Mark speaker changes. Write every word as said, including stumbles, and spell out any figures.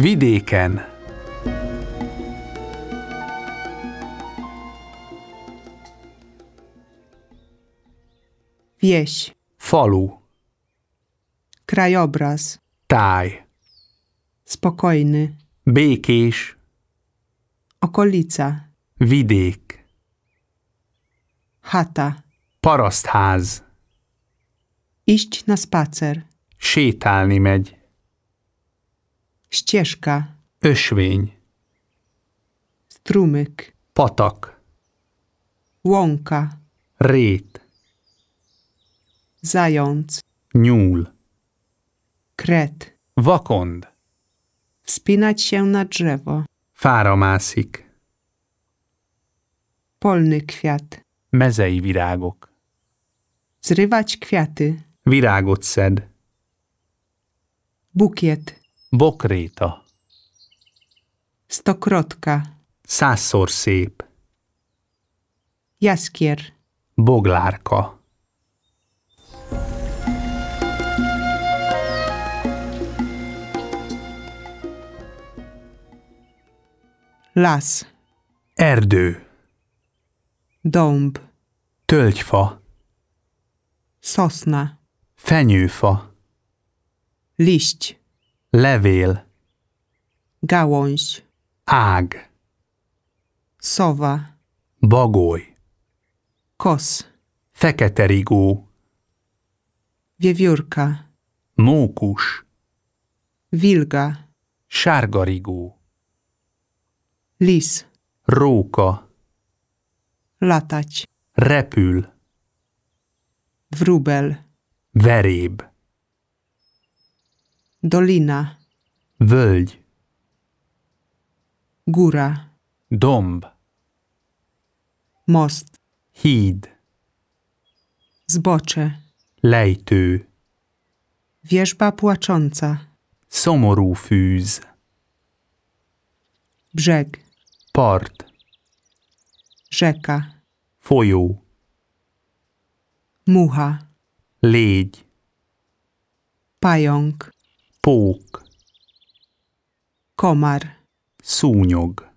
Speaker 1: Vidéken.
Speaker 2: Wieś.
Speaker 1: Falu.
Speaker 2: Krajobraz.
Speaker 1: Táj.
Speaker 2: Spokojny.
Speaker 1: Békés.
Speaker 2: Okolica.
Speaker 1: Vidék.
Speaker 2: Chata.
Speaker 1: Parasztház.
Speaker 2: Iść na spacer.
Speaker 1: Sétálni megy.
Speaker 2: Ścieżka.
Speaker 1: Ösvény.
Speaker 2: Strumyk.
Speaker 1: Patak.
Speaker 2: Łąka.
Speaker 1: Rét.
Speaker 2: Zając.
Speaker 1: Nyúl.
Speaker 2: Kret.
Speaker 1: Vakond.
Speaker 2: Wspinać się na drzewo.
Speaker 1: Fára mászik.
Speaker 2: Polny kwiat.
Speaker 1: Mezei virágok.
Speaker 2: Zrywać kwiaty.
Speaker 1: Virágot szed.
Speaker 2: Bukiet.
Speaker 1: Bokréta.
Speaker 2: Stokrotka.
Speaker 1: Százszor szép.
Speaker 2: Jaskier.
Speaker 1: Boglárka.
Speaker 2: Las.
Speaker 1: Erdő.
Speaker 2: Dąb.
Speaker 1: Tölgyfa.
Speaker 2: Sosna.
Speaker 1: Fenyőfa.
Speaker 2: Liść.
Speaker 1: Levél.
Speaker 2: Gałąź.
Speaker 1: Ág.
Speaker 2: Sowa.
Speaker 1: Bagoly.
Speaker 2: Kos.
Speaker 1: Fekete rigó.
Speaker 2: Wiewiórka.
Speaker 1: Mókus.
Speaker 2: Wilga.
Speaker 1: Sárga rigó.
Speaker 2: Lis.
Speaker 1: Róka.
Speaker 2: Latać.
Speaker 1: Repül.
Speaker 2: Wróbel.
Speaker 1: Veréb.
Speaker 2: Dolina.
Speaker 1: Völgy.
Speaker 2: Góra.
Speaker 1: Domb.
Speaker 2: Most.
Speaker 1: Híd.
Speaker 2: Zbocze.
Speaker 1: Lejtő.
Speaker 2: Wierzba płacząca.
Speaker 1: Szomorú fűz.
Speaker 2: Brzeg.
Speaker 1: Part.
Speaker 2: Rzeka.
Speaker 1: Folyó.
Speaker 2: Mucha.
Speaker 1: Légy.
Speaker 2: Pająk.
Speaker 1: Pók.
Speaker 2: Komar.
Speaker 1: Szúnyog.